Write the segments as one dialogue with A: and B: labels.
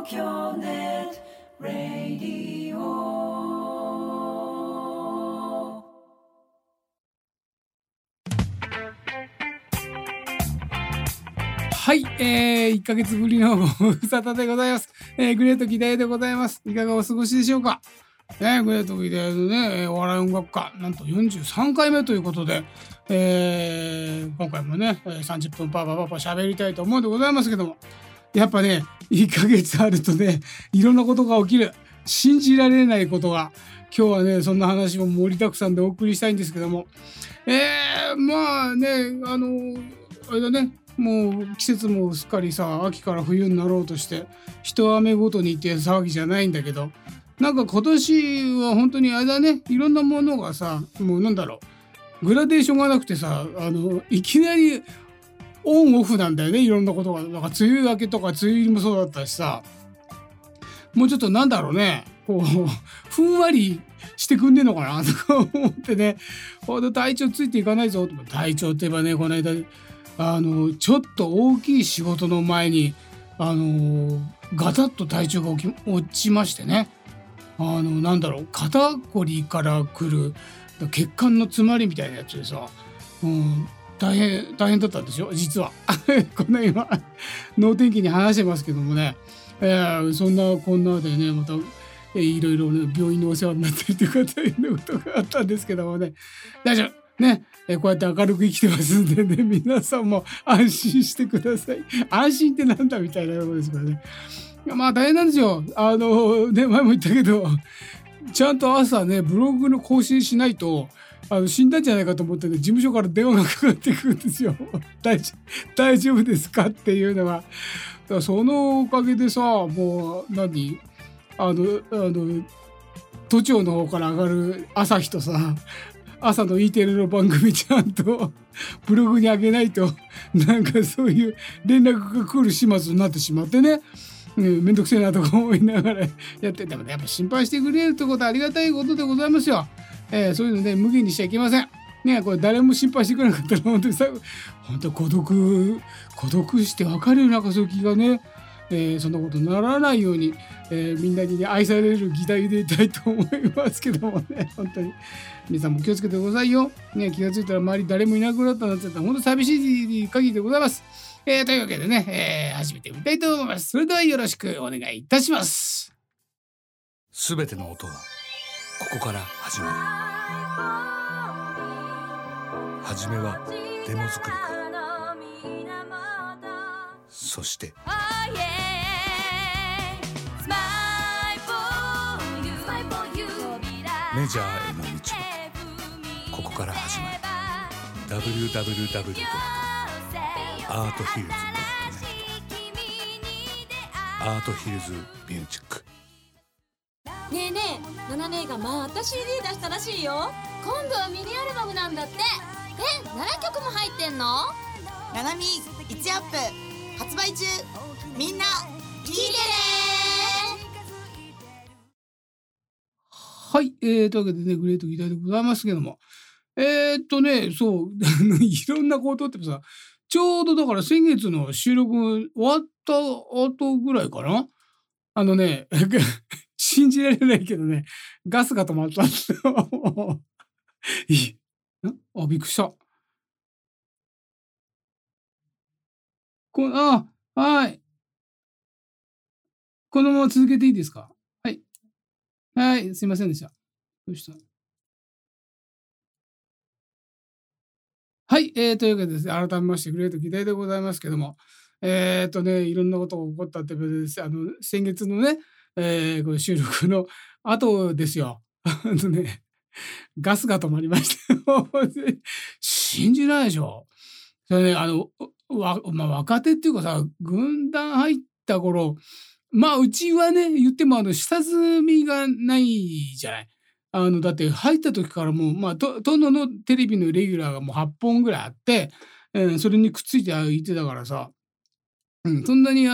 A: 京ネットラディオ。はい、1ヶ月ぶりのご無沙汰でございます。グレート議題でございます。いかがお過ごしでしょうか。グレート議題のね、お笑い音楽家、なんと43回目ということで、今回もね、30分パパ喋りたいと思うんでございますけども、やっぱね、1ヶ月あるとね、いろんなことが起きる。信じられないことが。今日はね、そんな話も盛りだくさんでお送りしたいんですけども、まあね、あれだね、もう季節もすっかりさ、秋から冬になろうとして一雨ごとにって騒ぎじゃないんだけど、なんか今年は本当にあれだね、いろんなものがさ、もうなんだろう、グラデーションがなくてさ、いきなりオンオフなんだよね、いろんなことが。なんか梅雨明けとか梅雨入りもそうだったしさ、もうちょっとなんだろうね、こうふんわりしてくんねえのかなとか思ってね、体調ついていかないぞ。体調って言えばね、この間ちょっと大きい仕事の前にガタッと体調が落ちましてね、なんだろう、肩こりから来る血管の詰まりみたいなやつでさ、大変だったんですよ、実は。この今能天気に話してますけどもね、そんなこんなでね、またいろいろね、病院のお世話になったりとか大変なことがあったんですけどもね、大丈夫ね、こうやって明るく生きてますんでね、皆さんも安心してください。安心ってなんだみたいなところですからね。まあ大変なんですよ。ね、前も言ったけど、ちゃんと朝ね、ブログの更新しないと死んだんじゃないかと思ってね、事務所から電話がかかってくるんですよ。大丈夫ですかっていうのが。だからそのおかげでさ、もう都庁の方から上がる朝日とさ、朝の E テレの番組ちゃんとブログに上げないと、なんかそういう連絡が来る始末になってしまってね、めんどくせえなとか思いながらやっててもね、やっぱ心配してくれるってことはありがたいことでございますよ。そういうのね、無限にしちゃいけません。ね、これ誰も心配してくれなかったら本当に本当孤独して別れるなんかそういう気がね、そんなことにならないように、みんなにね愛される議題でいたいと思いますけどもね、本当に皆さんも気をつけてくださいよ。ね、気がついたら周り誰もいなくなったなんて言ったら本当寂しい限りでございます。というわけでね、始めてみたいと思います。それではよろしくお願いいたします。
B: すべての音はここから始まる。はじめはデモ作りから、そしてメジャーへの道はここから始まる。 www.arthillz.net アートヒルズミュージック。
C: ねえねえ、ナナ姉がまた CD 出したらしいよ。今度はミニアルバムなんだって。7曲も入ってんの？
D: ナナミ1アップ発売中。みんな聞いてね。
A: はい、というわけでね、グレート議題でございますけども、そういろんなことってさ、ちょうどだから先月の収録終わった後ぐらいかな、信じられないけどね、ガスが止まったんですよ。びっくりした。はい。このまま続けていいですか？はい。はい、すいませんでした。どうした？はい、というわけでですね、改めましてグレート議題でございますけども、いろんなことが起こったってことです。先月のね、この収録の後ですよ。ガスが止まりましたよ。信じないでしょ。それね、若手っていうかさ、軍団入った頃、うちはね、言っても下積みがないじゃない。だって入った時からもう、殿のテレビのレギュラーがもう8本ぐらいあって、それにくっついていてたからさ、そんなに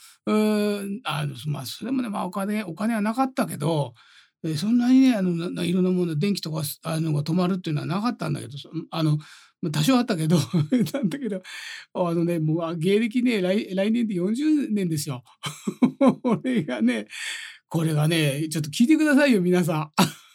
A: それもね、お金はなかったけど、そんなにね、いろんなもの、電気とかが止まるっていうのはなかったんだけど、多少あったけど、なんだけど、もう芸歴ね、来年で40年ですよ。 これがね、ちょっと聞いてくださいよ、皆さん。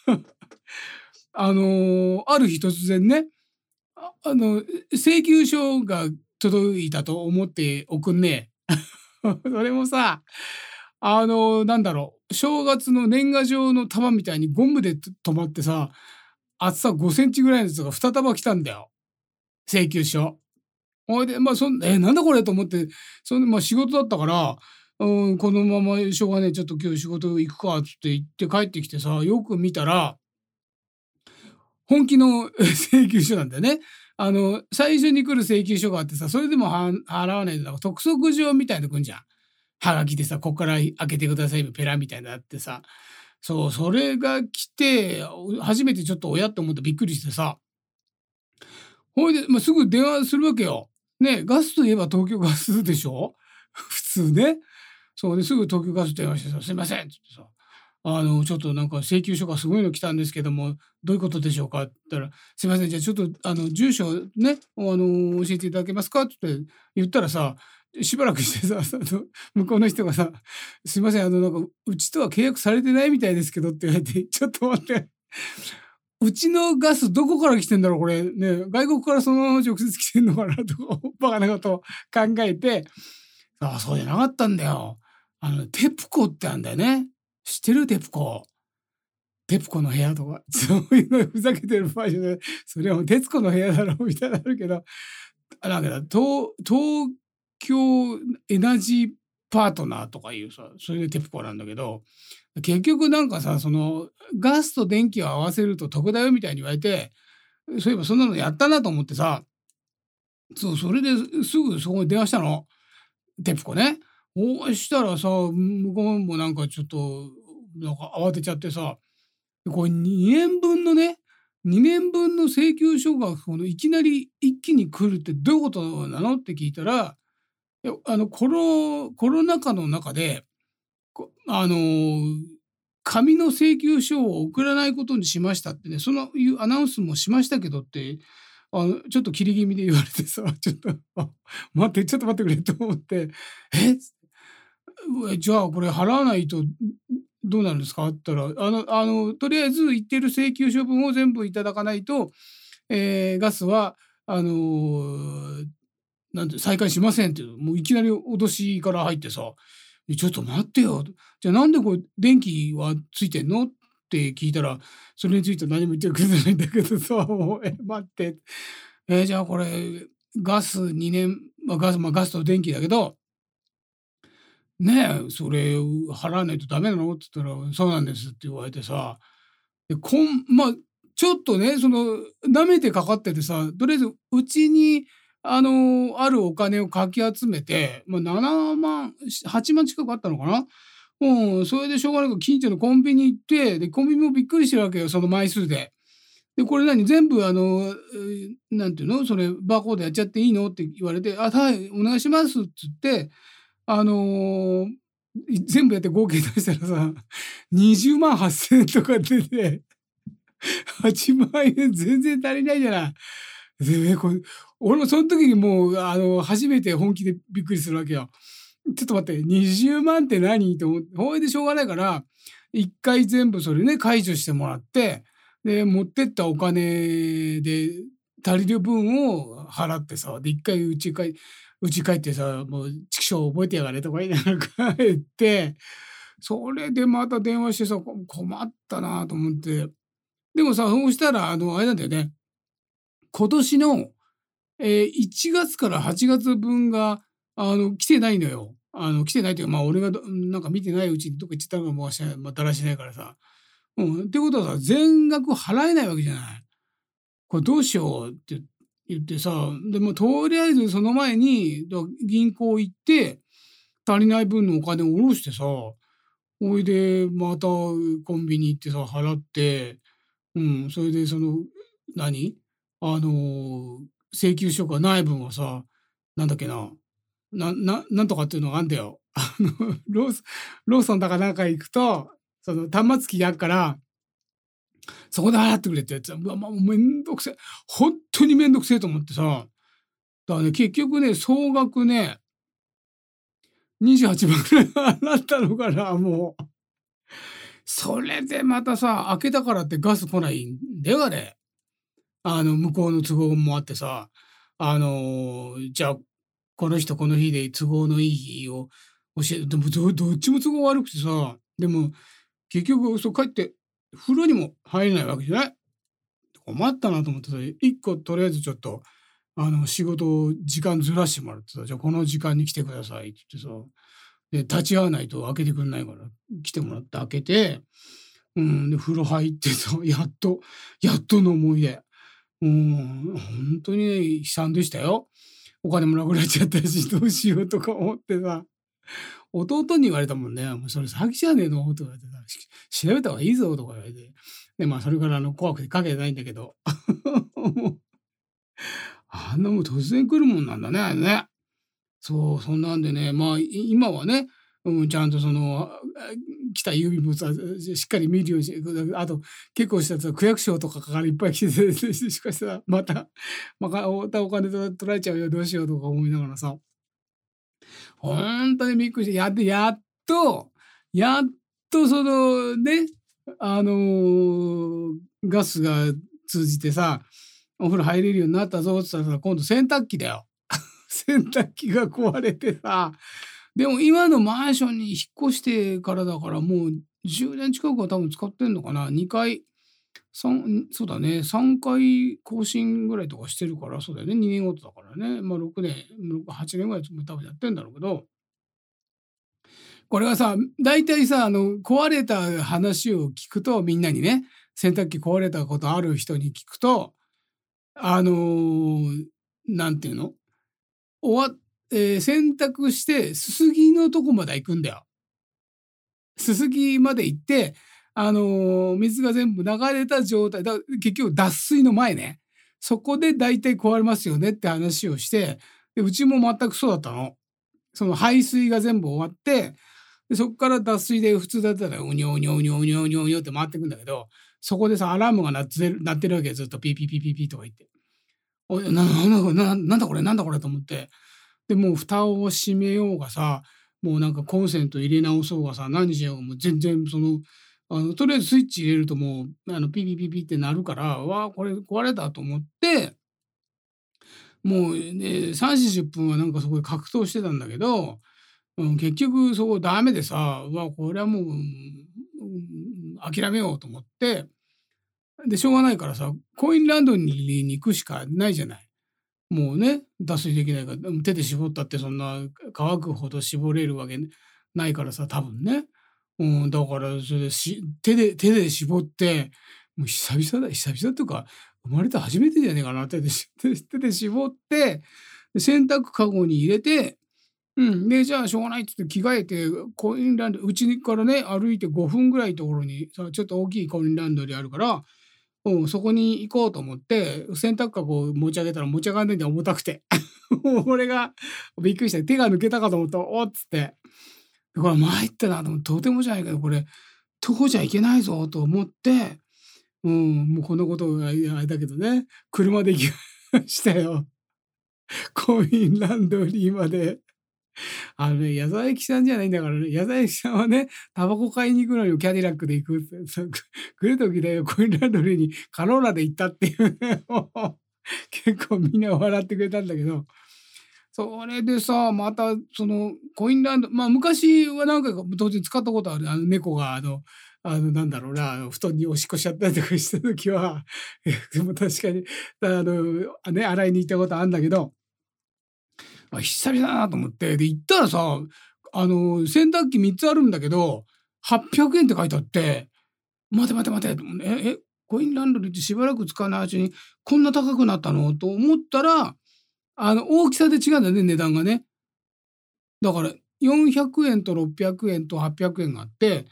A: ある日突然ね、請求書が届いたと思っておくんね。それもさ、なんだろう、正月の年賀状の束みたいにゴムで止まってさ、厚さ5センチぐらいのやつが2束来たんだよ。請求書。ほいで、なんだこれと思って、仕事だったから、このまましょうがねえ、ちょっと今日仕事行くかっつって言って帰ってきてさ、よく見たら、本気の請求書なんだよね。最初に来る請求書があってさ、それでも払わないと、督促状みたいなの来んじゃん。はがきでさ、ここから開けてください、ペラみたいなのあってさ。そう、それが来て、初めてちょっと親って思ってびっくりしてさ。ほいで、すぐ電話するわけよ。ね、ガスといえば東京ガスでしょ普通ね。そうで、すぐ東京ガス電話してさ、すいませんって言ってさ、ちょっとなんか請求書がすごいの来たんですけども、どういうことでしょうかって言ったら、すいません、じゃあちょっと住所ね、教えていただけますかって言ったらさ、しばらくしてさ、向こうの人がさ、すいません、なんかうちとは契約されてないみたいですけどって言われて、ちょっと待って。うちのガスどこから来てんだろうこれね、外国からそのまま直接来てんのかなとか、バカなことを考えて、そうじゃなかったんだよ。テプコってあんだよね。知ってるテプコ。テプコの部屋とか、そういうのふざけてる場合じゃない。それはもう徹子の部屋だろうみたいなのあるけど、なんか東京エナジーパートナーとかいうさ、それでテプコなんだけど、結局なんかさ、ガスと電気を合わせると得だよみたいに言われて、そういえばそんなのやったなと思ってさ、そう、それですぐそこに電話したの。テプコね。そしたらさ、向こうもなんかちょっと、なんか慌てちゃってさ、これ2年分の請求書がいきなり一気に来るってどういうことなのって聞いたら、いやコロナ禍の中で、紙の請求書を送らないことにしましたってね、いうアナウンスもしましたけどって、ちょっと切り気味で言われてさ、ちょっと、ちょっと待ってくれと思って、じゃあこれ払わないとどうなるんですかって言ったら、とりあえず言ってる請求書分を全部いただかないと、ガスは、再開しませんって、もういきなり脅しから入ってさ、ちょっと待ってよ。じゃあなんでこれ電気はついてんのって聞いたら、それについて何も言ってくれないんだけどさ、待って。じゃあこれ、ガス2年、ガスと電気だけど、ねえ、それ払わないとダメなのって言ったら、そうなんですって言われてさ、で、ちょっとね、舐めてかかっててさ、とりあえずうちに、あるお金をかき集めて、7万、8万近くあったのかな。それでしょうがないから近所のコンビニ行って、で、コンビニもびっくりしてるわけよ、その枚数で。で、これ全部なんていうの、それバーコードやっちゃっていいのって言われて、はい、お願いしますっつって、全部やって合計出したらさ、20万8,000円とか出て、8万円全然足りないじゃない。で、俺もその時にもう、初めて本気でびっくりするわけよ。ちょっと待って、20万って何と思って、ほいでしょうがないから、一回全部それね、解除してもらって、で、持ってったお金で足りる分を払ってさ、で、一回うち帰ってさ、もう、畜生覚えてやがれとか言いながら帰って、それでまた電話してさ、困ったなと思って。でもさ、そうしたら、あれなんだよね。今年の、1月から8月分が、来てないのよ。来てないというか、俺がなんか見てないうちにどっか行っちゃったのかもしれない。だらしないからさ。ってことはさ、全額払えないわけじゃない。これどうしようって言ってさ、でもとりあえずその前に銀行行って足りない分のお金を下ろしてさ、おいでまたコンビニ行ってさ払って、それで何請求書がない分はさ、なんだっけな、なんとかっていうのがあんだよ。ローソンだかなんか行くと、端末機があるから、そこで払ってくれってやつは、もうめんどくせえ。本当にめんどくせえと思ってさ。だからね、結局ね、総額ね、 28万くらい払ったのかな、もう。それでまたさ、開けたからってガス来ないんだよ、あれ。向こうの都合もあってさ、じゃあ、この人この日で都合のいい日を教えて、でもどっちも都合悪くてさ、でも結局そう帰って風呂にも入れないわけじゃない。困ったなと思ってさ、一個とりあえずちょっと、仕事を時間ずらしてもらってさ、じゃあこの時間に来てくださいって言ってさ、で、立ち会わないと開けてくんないから、来てもらって開けて、で、風呂入ってさ、やっとの思い出。本当にね、悲惨でしたよ。お金もなくなっちゃったし、どうしようとか思ってさ、弟に言われたもんね。もうそれ詐欺じゃねえのとか言われてさ、調べた方がいいぞとか言われて。で、まあそれから怖くてかけてないんだけど。もうあんなもん突然来るもんなんだね、あれね。そう、そんなんでね、まあ今はね、ちゃんと来た郵便物はしっかり見るようにして、あと結構したやつ区役所とかからいっぱい来てて、しかしさ、またお金取られちゃうよ、どうしようとか思いながらさ、本当にびっくりして、やっとそのね、ガスが通じてさ、お風呂入れるようになったぞって言ったらさ、今度洗濯機だよ。洗濯機が壊れてさ、でも今のマンションに引っ越してからだからもう10年近くは多分使ってんのかな。そうだね、3回更新ぐらいとかしてるから、そうだよね、2年ごとだからね。まあ6年、8年ぐらい多分やってんだろうけど、これはさ、大体さ、壊れた話を聞くと、みんなにね、洗濯機壊れたことある人に聞くと、なんていうの洗濯して、すすぎのとこまで行くんだよ。すすぎまで行って、水が全部流れた状態、結局脱水の前ね。そこで大体壊れますよねって話をして、でうちも全くそうだったの。その排水が全部終わって、でそこから脱水で普通だったらうにょうにょうにょうにょうにょうにょって回ってくんだけど、そこでさ、アラームが鳴ってるわけずっとピーピーピーピーピーとか言って。なんだこれと思って。で、もう蓋を閉めようがさ、もうなんかコンセント入れ直そうがさ、何しようがもう全然とりあえずスイッチ入れるともう、ピーピーピーピーってなるから、わあ、これ壊れたと思って、もうね、3、40分はなんかそこで格闘してたんだけど、結局そこダメでさ、これはもう、諦めようと思って、で、しょうがないからさ、コインランドリーに行くしかないじゃない。もうね、脱水できないから、手で絞ったってそんな乾くほど絞れるわけないからさ、多分ね。だからそれで手で絞って、もう久々っていうか、生まれて初めてじゃねえかな、手で絞って、で洗濯かごに入れて、で、じゃあしょうがないっつって着替えて、コインランドリー、うちからね、歩いて5分ぐらいのところにさ、ちょっと大きいコインランドリーあるから、そこに行こうと思って、洗濯かごを持ち上げたら持ち上がらないんで重たくて。俺がびっくりして、手が抜けたかと思った。おっつって。これ参ったなと思って、とてもじゃないけど、これ、徒歩じゃいけないぞと思って、もうこのことがあれだけどね、車で行きましたよ。コインランドリーまで。矢沢永吉さんじゃないんだからね。矢沢永吉さんはね、タバコ買いに行くのにキャディラックで行くって、来る時だよ、コインランドリーにカローラで行ったっていうね。結構みんな笑ってくれたんだけど、それでさ、またコインランド、まあ昔は何回か当然使ったことある。猫がなんだろうな、布団におしっこしちゃったりとかした時は、でも確かに、洗いに行ったことあるんだけど、久々だなと思って、で、行ったらさ、洗濯機3つあるんだけど、800円って書いてあって、待て。コインランドリーってしばらく使わないうちにこんな高くなったのと思ったら、大きさで違うんだよね、値段がね。だから、400円と600円と800円があって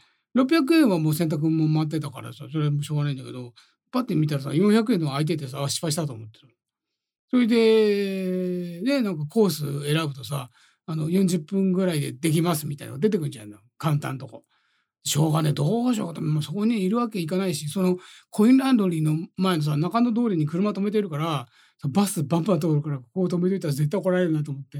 A: 、600円はもう洗濯も待ってたからさ、それはもしょうがないんだけど、パッて見たらさ、400円のが空いててさ、失敗したと思ってる。それで、ね、なんかコース選ぶとさ、40分ぐらいでできますみたいなのが出てくるんじゃんの。簡単とこ。しょうがねえ、どうしようかと。もうそこにいるわけいかないし、コインランドリーの前のさ、中野通りに車止めてるから、バスバンバン通るから、ここを止めといたら絶対怒られるなと思って。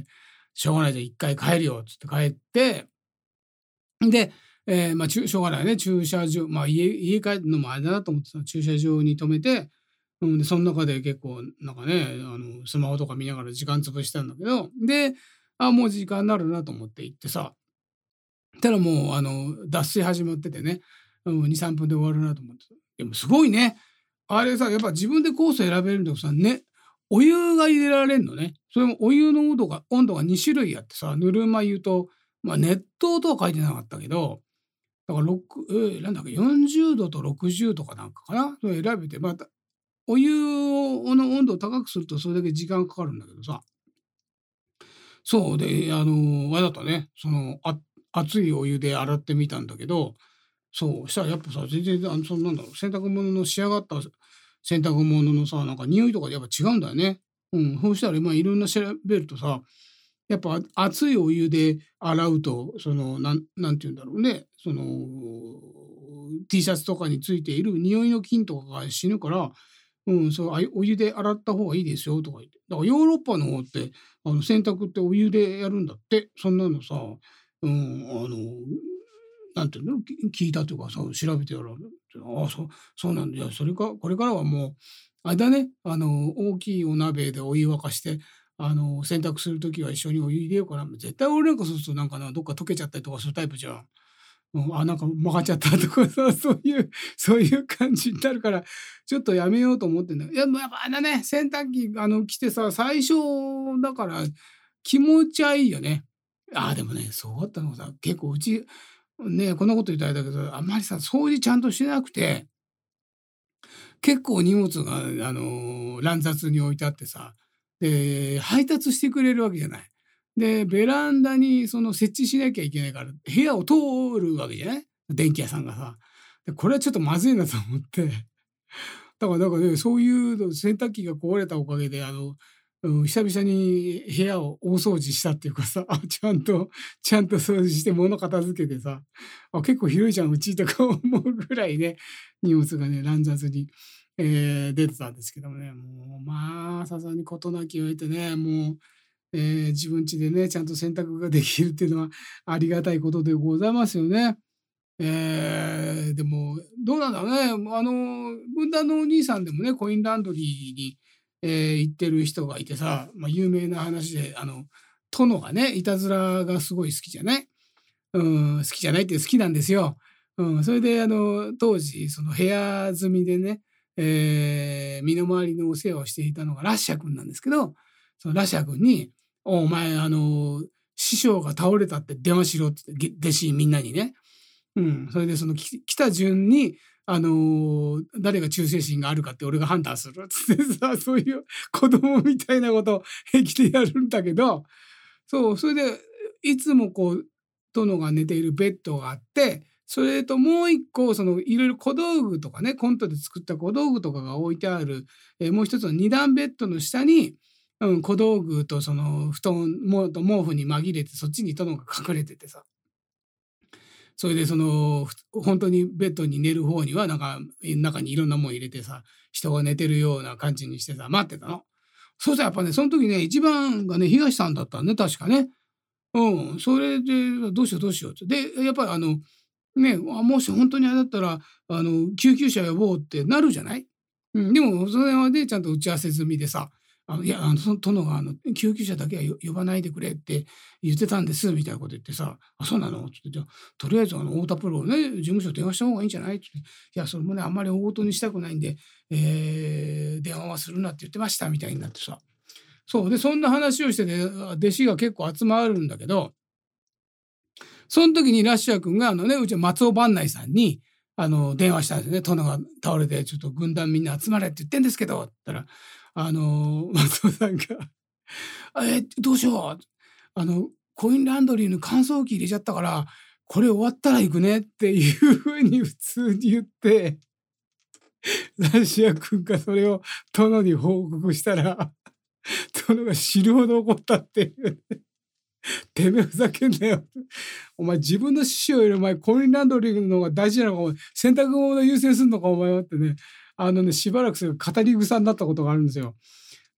A: しょうがないじゃん、一回帰るよっつって帰って、で、しょうがないね、駐車場、家帰るのもあれだなと思ってさ、駐車場に止めて、で、その中で結構なんかね、スマホとか見ながら時間潰したんだけど、で、もう時間になるなと思って行ってさ、たらもう脱水始まっててね、2、3分で終わるなと思って。でもすごいね。あれさ、やっぱ自分でコース選べるんだけどさ、ね、お湯が入れられんのね。それもお湯の温度が2種類あってさ、ぬるま湯と、熱湯とは書いてなかったけど、だからなんだっけ、40度と60とかなんかかな。それ選べて、また、お湯の温度を高くするとそれだけ時間かかるんだけどさ。そうで、あれだったね。熱いお湯で洗ってみたんだけど、そう、したらやっぱさ、全然、なんだろう、洗濯物の仕上がった洗濯物のさ、なんか匂いとかやっぱ違うんだよね。そうしたら、いろんな調べるとさ、やっぱ熱いお湯で洗うと、なんて言うんだろうね、T シャツとかについている匂いの菌とかが死ぬから、お湯で洗った方がいいですよとか言って。だからヨーロッパの方って、洗濯ってお湯でやるんだって。そんなのさ、うん、なんていうの、聞いたというかさ、調べてやらそうなんだ。いや、これからはもう、あれだね、大きいお鍋でお湯沸かして、洗濯するときは一緒にお湯入れようかな。絶対俺なんかそうするとなんかな、どっか溶けちゃったりとかするタイプじゃん。なんか曲がっちゃったとかさ、そういう感じになるから、ちょっとやめようと思ってんだけど。いや、やっぱね、洗濯機、来てさ、最初だから気持ちはいいよね。でもね、そうだったのがさ、結構うち、ね、こんなこと言ったらあれだけど、あんまりさ、掃除ちゃんとしてなくて、結構荷物が、乱雑に置いてあってさ、で、配達してくれるわけじゃない。で、ベランダに設置しなきゃいけないから、部屋を通るわけじゃない、電気屋さんがさ。で、これはちょっとまずいなと思って。だからなんかね、そういうの洗濯機が壊れたおかげで、久々に部屋を大掃除したっていうかさ、ちゃんと掃除して物片付けてさ、結構広いじゃん、うちとか思うぐらいね、荷物がね、乱雑に、出てたんですけどもね、もう、さすがに事なきを得てね、もう、自分家でね、ちゃんと洗濯ができるっていうのはありがたいことでございますよね。でも、どうなんだろうね。軍団のお兄さんでもね、コインランドリーに、行ってる人がいてさ、有名な話で、殿がね、いたずらがすごい好きじゃない？好きじゃないって好きなんですよ。それで、当時、その部屋住みでね、身の回りのお世話をしていたのがラッシャー君なんですけど、そのラッシャー君に、お前、師匠が倒れたって電話しろって言って、弟子みんなにね。それで来た順に、誰が忠誠心があるかって俺が判断するっつってさ、そういう子供みたいなことを平気でやるんだけど、そう、それで、いつも殿が寝ているベッドがあって、それともう一個、いろいろ小道具とかね、コントで作った小道具とかが置いてある、もう一つの二段ベッドの下に、小道具と布団、毛布に紛れて、そっちに殿が隠れててさ。それで本当にベッドに寝る方には、なんか、中にいろんなもん入れてさ、人が寝てるような感じにしてさ、待ってたの。そうしたらやっぱね、その時ね、一番がね、東さんだったんね、確かね。それで、どうしようって。で、やっぱりね、もし本当にあれだったら、救急車呼ぼうってなるじゃない？でも、それはね、ちゃんと打ち合わせ済みでさ、いや、殿が救急車だけは呼ばないでくれって言ってたんです、みたいなこと言ってさ、そうなの？つって、じゃあ、とりあえず太田プロね、事務所電話した方がいいんじゃない？って。いや、それもね、あんまり大事にしたくないんで、電話はするなって言ってました、みたいになってさ。そう。で、そんな話をしてね、弟子が結構集まるんだけど、その時にラッシャー君がうちの松尾伴内さんに、電話したんですね。殿が倒れて、ちょっと軍団みんな集まれって言ってんですけど、って言ったら、松尾さんが、どうしよう。コインランドリーの乾燥機入れちゃったから、これ終わったら行くねっていうふうに普通に言って、ラッシャー君がそれを殿に報告したら、殿が死ぬほど怒ったっていう。てめえふざけんなよ。お前自分の師匠よりお前コインランドリーの方が大事なのか、お前洗濯物優先するのかお前はってね、しばらくする語り草になったことがあるんですよ。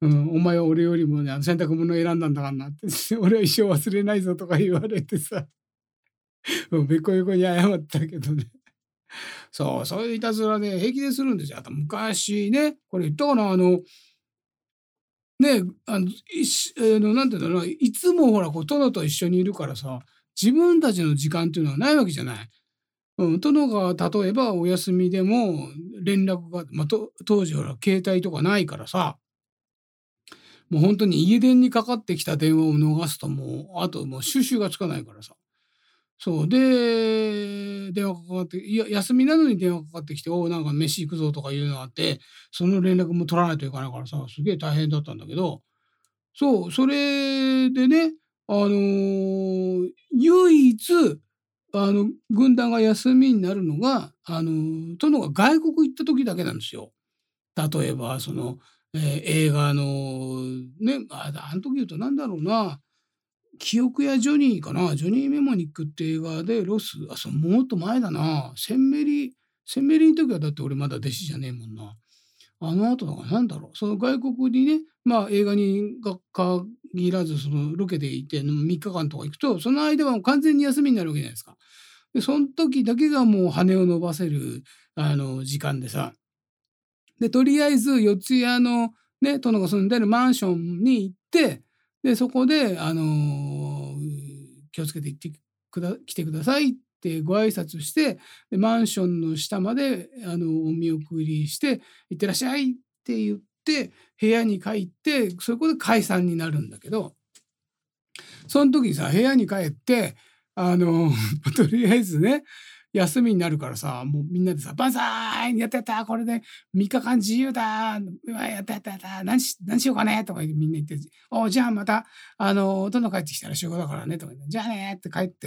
A: お前は俺よりもね、洗濯物を選んだんだからなって、俺は一生忘れないぞとか言われてさ、べこべこに謝ったけどね。そういういたずらね、平気でするんですよ。あと昔ね、これ言ったかな、ね、なんていうんだろうな、いつもほら、殿と一緒にいるからさ、自分たちの時間っていうのはないわけじゃない。殿が例えばお休みでも連絡が、当時ほら携帯とかないからさ、もう本当に家電にかかってきた電話を逃すとあともう収集がつかないからさ。そう。で、電話かかって、休みなのに電話かかってきて、なんか飯行くぞとかいうのがあって、その連絡も取らないといけないからさ、すげえ大変だったんだけど、そう、それでね、唯一、軍団が休みになるのが、殿が外国行った時だけなんですよ。例えば、映画の、ね、あの時言うとなんだろうな、記憶やジョニーかな、ジョニー・メモニックって映画でもっと前だな、センメリの時はだって俺まだ弟子じゃねえもんな。あの後だからなんだろう、その外国にね、映画に限らず、そのロケでいて3日間とか行くと、その間はもう完全に休みになるわけじゃないですか。で、その時だけがもう羽を伸ばせる、時間でさ。で、とりあえず四谷のね、殿が住んでるマンションに行って、で、そこで、気をつけて来てくださいってご挨拶して、で、マンションの下まで、お見送りして、行ってらっしゃいって言って、部屋に帰って、そこで解散になるんだけど、その時にさ、部屋に帰って、とりあえずね、休みになるからさ、もうみんなでさ、万歳やったこれで3日間自由だうわやった何しようかねとかみんな言って、じゃあまた、殿帰ってきたら仕事だからねとか言って、じゃあねって帰ってって、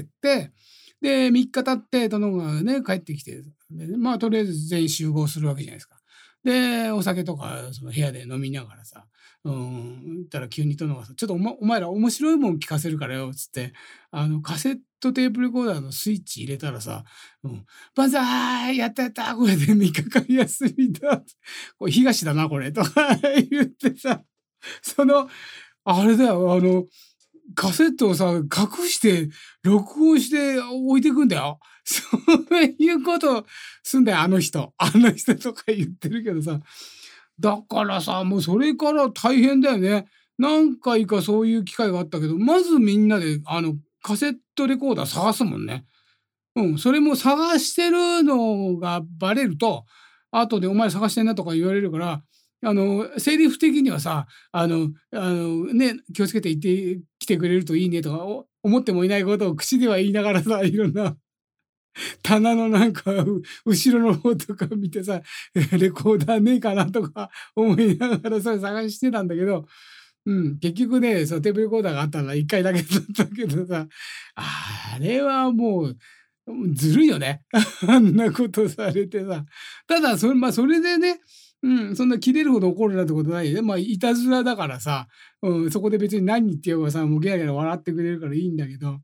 A: で、3日経って殿がね、帰ってきて、でとりあえず全員集合するわけじゃないですか。で、お酒とかその部屋で飲みながらさ、たら急に殿がさ、ちょっとお前ら面白いもん聞かせるからよ、つって、カセットテープレコーダーのスイッチ入れたらさ、万歳やったこれで3日間休みだ。これ東だな、これ。とか言ってさ、あれだよ、カセットをさ、隠して、録音して置いてくんだよ。そういうことすんだよ、あの人。あの人とか言ってるけどさ。だからさ、もうそれから大変だよね。何回かそういう機会があったけど、まずみんなで、カセットレコーダー探すもんね。それも探してるのがバレると、後でお前探してんなとか言われるから、セリフ的にはさ、ね、気をつけて来てくれるといいねとか、思ってもいないことを口では言いながらさ、いろんな棚のなんか、後ろの方とか見てさ、レコーダーねえかなとか思いながらそれ探してたんだけど、結局ね、そのテープレコーダーがあったのは1回だけだったけどさ、あれはもう、ずるいよね。あんなことされてさ。ただ、それでね、そんな切れるほど怒るなんてことないよね。いたずらだからさ、そこで別に何言ってようがさ、もうゲラゲラ笑ってくれるからいいんだけど、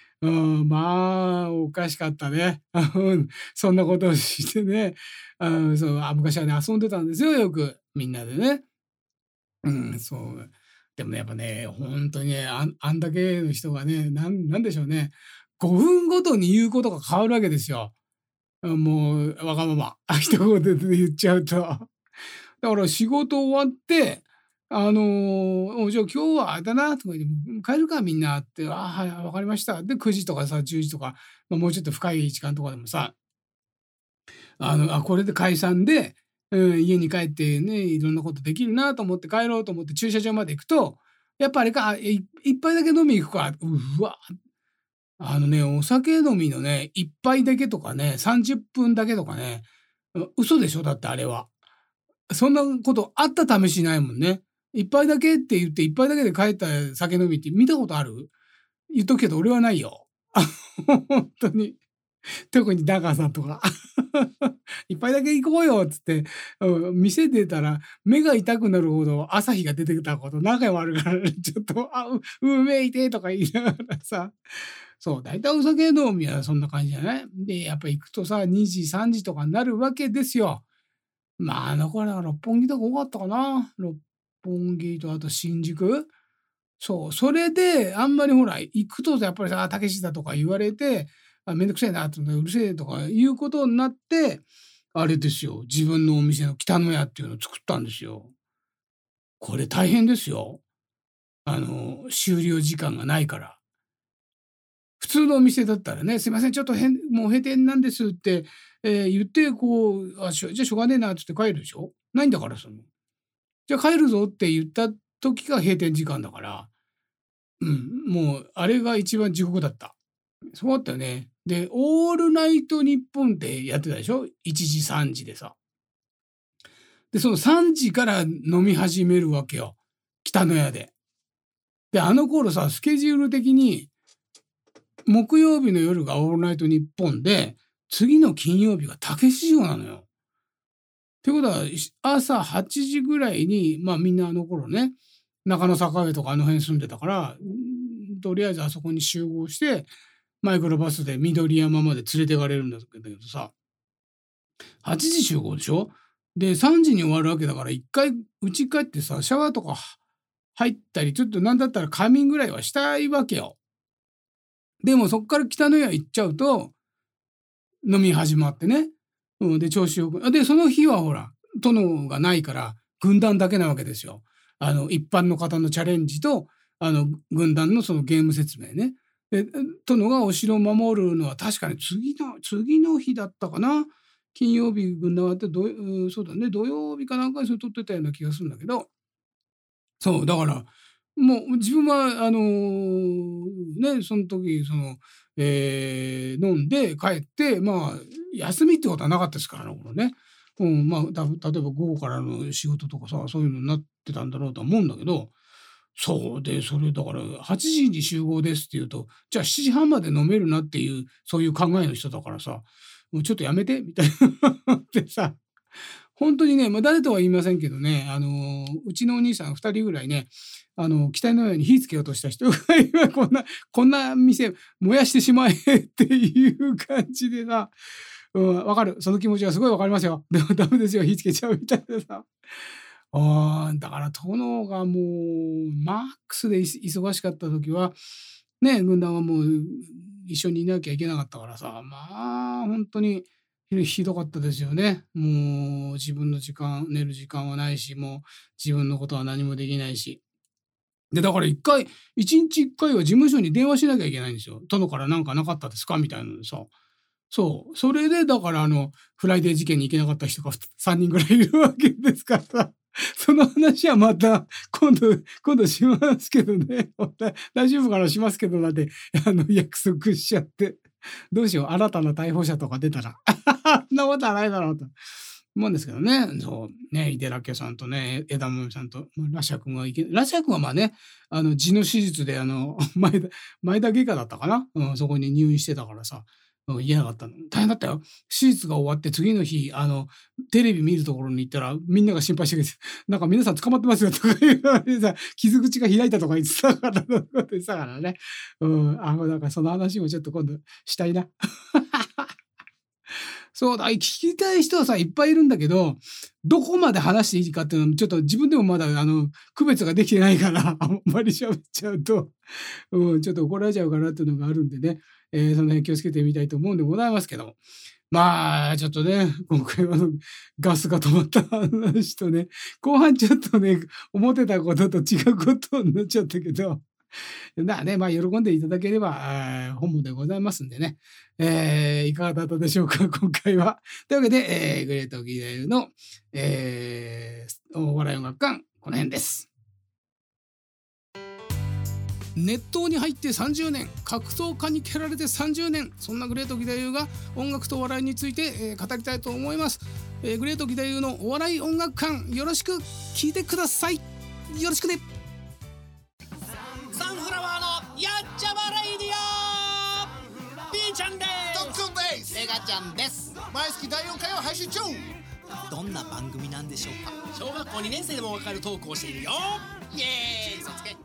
A: おかしかったね。そんなことをしてね、昔はね、遊んでたんですよ、よく、みんなでね。そう。でもね、やっぱね、本当にね、あんだけの人がね、なんでしょうね、5分ごとに言うことが変わるわけですよ。もう、わがまま。一言で言っちゃうと。だから仕事終わって、じゃあ今日はあれだなとか言って、帰るかみんなって、はい、わかりました。で、9時とかさ、10時とか、もうちょっと深い時間とかでもさ、これで解散で、家に帰ってね、いろんなことできるなと思って帰ろうと思って駐車場まで行くと、やっぱあれか、一杯だけ飲み行くか。うわ、お酒飲みのね、一杯だけとかね、30分だけとかね、嘘でしょだってあれは。そんなことあった試しないもんね。一杯だけって言って、一杯だけで帰った酒飲みって見たことある？言っとくけど俺はないよ。本当に。特にダガーさんとか。一杯だけ行こうよっつって、店出たら目が痛くなるほど朝日が出てきたこと何回もあるから、ちょっと、めいてとか言いながらさ。そう、大体お酒飲みはそんな感じじゃない？で、やっぱ行くとさ、2時、3時とかになるわけですよ。あの頃は六本木とか多かったかな。 本木とあと新宿。そう、それであんまりほら、行くとやっぱりさ、たけしだとか言われて、めんどくせえなって、うるせえとかいうことになって、あれですよ、自分のお店の北の屋っていうのを作ったんですよ。これ大変ですよ。終了時間がないから。普通のお店だったらね、すいません、ちょっともう閉店なんですって、言って、こう、じゃあしょうがねえなっつって帰るでしょ。ないんだから、じゃあ帰るぞって言った時が閉店時間だから、もうあれが一番地獄だった。そうだったよね。で、オールナイトニッポンってやってたでしょ ?1 時、3時でさ。で、その3時から飲み始めるわけよ。北の屋で。で、あの頃さ、スケジュール的に、木曜日の夜がオールナイトニッポンで、次の金曜日がたけし城なのよ。ってことは、朝8時ぐらいに、みんなあの頃ね、中野坂上とかあの辺住んでたから、とりあえずあそこに集合して、マイクロバスで緑山まで連れてかれるんだけどさ、8時集合でしょ。で、3時に終わるわけだから、一回家帰ってさ、シャワーとか入ったり、ちょっとなんだったら仮眠ぐらいはしたいわけよ。でもそっから北の屋行っちゃうと、飲み始まってね。で、調子よく。で、その日はほら、殿がないから、軍団だけなわけですよ。一般の方のチャレンジと、軍団のそのゲーム説明ね。で、殿がお城を守るのは確かに次の日だったかな。金曜日軍団があって、そうだね、土曜日かなんかにそれ撮ってたような気がするんだけど、そう、だから、もう自分は、その時、飲んで帰って、休みってことはなかったですからね、これね。例えば午後からの仕事とかさ、そういうのになってたんだろうとは思うんだけど、そうで、それだから8時に集合ですって言うと、じゃあ7時半まで飲めるなっていう、そういう考えの人だからさ、もうちょっとやめてみたいなってさ、本当にね、誰とは言いませんけどね、うちのお兄さん2人ぐらいね、期待のように火つけようとした人が今こんな店燃やしてしまえっていう感じでさ、わかる。その気持ちはすごいわかりますよ。でもダメですよ、火つけちゃうみたいなさ。だから殿がもうマックスで忙しかった時は、ね、軍団はもう一緒にいなきゃいけなかったからさ、本当にひどかったですよね。もう自分の時間、寝る時間はないし、もう自分のことは何もできないし。で、だから一日一回は事務所に電話しなきゃいけないんですよ。殿からなんかなかったですかみたいなのでさ。そう。それで、だからフライデー事件に行けなかった人が3人ぐらいいるわけですからさ。その話はまた今度しますけどね。大丈夫かなしますけどなんて、約束しちゃって。どうしよう。新たな逮捕者とか出たら。そんなことはないだろうと思うんですけどね。そうね、井手らっきょさんとね、枝豆さんと、ラシャ君ラシャ君はね、痔の手術で前田外科だったかな、そこに入院してたからさ、行けなかったの。大変だったよ。手術が終わって次の日、テレビ見るところに行ったら、みんなが心配してくれて、なんか皆さん捕まってますよとか言われてさ、傷口が開いたとか言ってたからね。なんかその話もちょっと今度したいな。そうだ、聞きたい人はさ、いっぱいいるんだけど、どこまで話していいかっていうのは、ちょっと自分でもまだ、区別ができてないから、あんまり喋っちゃうと、ちょっと怒られちゃうかなっていうのがあるんでね、その辺気をつけてみたいと思うんでございますけど、ちょっとね、今回はガスが止まった話とね、後半ちょっとね、思ってたことと違うことになっちゃったけど、喜んでいただければ、本望でございますんでね。いかがだったでしょうか、今回は。というわけで、グレートギレルの、お笑い音楽館、この辺です。熱湯に入って30年、格闘家に蹴られて30年、そんなグレートギレルが音楽とお笑いについて、語りたいと思います。グレートギレルのお笑い音楽館、よろしく聞いてください。よろしくね。
E: サンフラワーのやっちゃまレイディオ B ちゃんです。
F: トッツンです。
E: エガちゃんです。
F: 毎月第4回を配信中。
E: どんな番組なんでしょうか。小学校2年生でもわかるトークをしているよ。イエーイ、そつけ。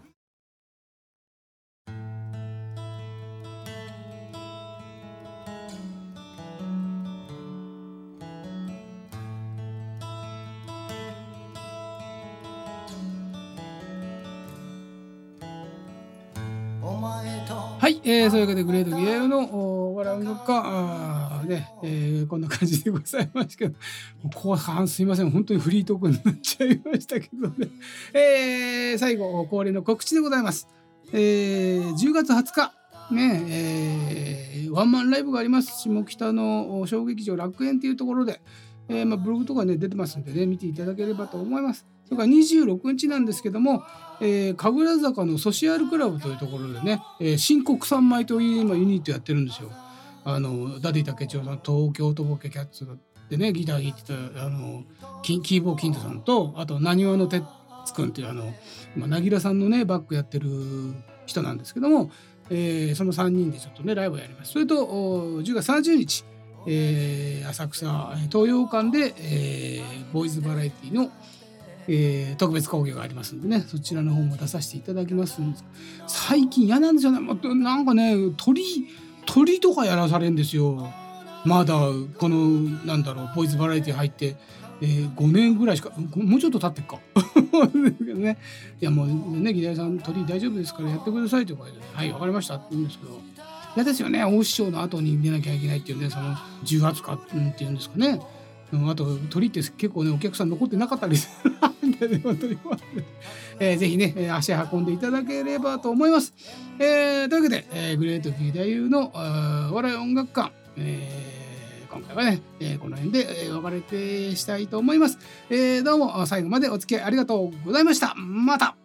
A: はい、そういうわけでグレートギレーの笑うのかこんな感じでございますけど、後半すいません、本当にフリートークになっちゃいましたけどね。最後恒例の告知でございます。10月20日ね、ワンマンライブがあります。下北の小劇場楽園というところで、ブログとかね出てますんでね、見ていただければと思います。それから26日なんですけども、神楽坂のソシアルクラブというところでね、新国産米という今ユニットやってるんですよ。ダディ竹千代さん、東京とボケキャッツでねギター弾いてたキーボーキントさんと、あとなにわのてつくんっていうなぎらさんのねバックやってる人なんですけども、その3人でちょっとねライブをやります。それと10月30日、浅草東洋館で、ボーイズバラエティの特別講義がありますんでね、そちらの方も出させていただきますんです。最近嫌なんですよね。なんかね鳥とかやらされるんですよ。まだこのボーイズバラエティ入って、5年ぐらいしか、もうちょっと経ってっかね、いやもうね、ギターさん鳥大丈夫ですからやってくださいとか言って、はいわかりましたって言うんですけど、嫌ですよね。大師匠の後に出なきゃいけないっていうんで、その重圧感っていうんですかね。あと鳥って結構ねお客さん残ってなかったりするんでね、ぜひね足運んでいただければと思います。というわけで、グレートギターの笑い音楽館、今回はね、この辺でお別れしたいと思います。どうも最後までお付き合いありがとうございました。また。